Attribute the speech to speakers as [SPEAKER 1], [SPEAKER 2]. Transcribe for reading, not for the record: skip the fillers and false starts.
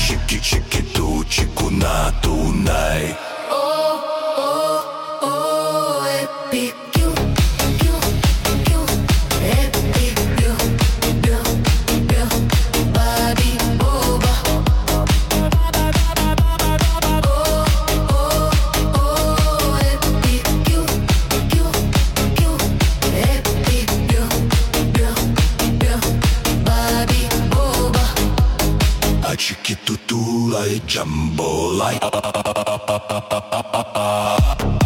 [SPEAKER 1] Shiki shiki tu chiku na tunai.
[SPEAKER 2] Oh, oh, oh, e più, più, più, e più, più, più, babi boba. Oh, oh, oh, e più, più, più, e più, più, più, babi boba.
[SPEAKER 1] A chiki tu tu lai jambo lai.